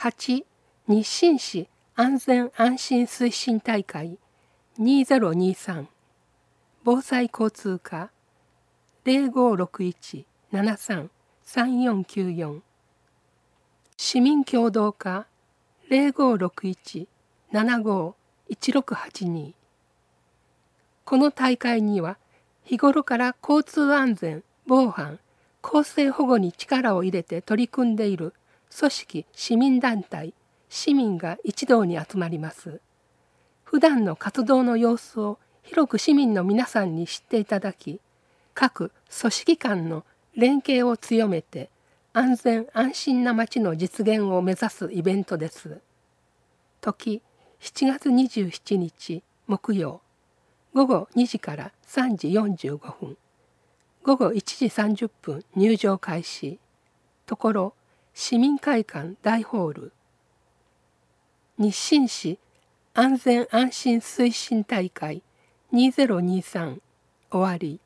8. 日清市安全安心推進大会2023防災交通課 0561-73-3494 市民協同課 0561-75-1682 この大会には日頃から交通安全、防犯、公正保護に力を入れて取り組んでいる組織市民団体、市民が一堂に集まります。普段の活動の様子を広く市民の皆さんに知っていただき、各組織間の連携を強めて安全安心な街の実現を目指すイベントです。時7月27日木曜、午後2時から3時45分、午後1時30分入場開始、ところ市民会館大ホール、日清市安全安心推進大会2023終わり。